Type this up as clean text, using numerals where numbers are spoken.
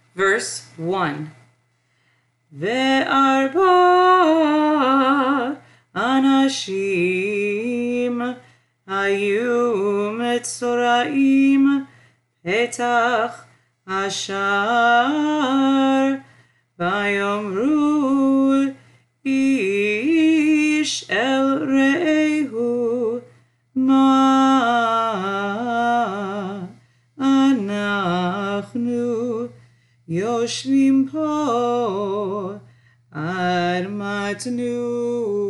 Verse 1. Ve'arba anashim hayu metzoraim petach ashar vayomru ish el re'ehu ma anachnu yoshvim po admatnu.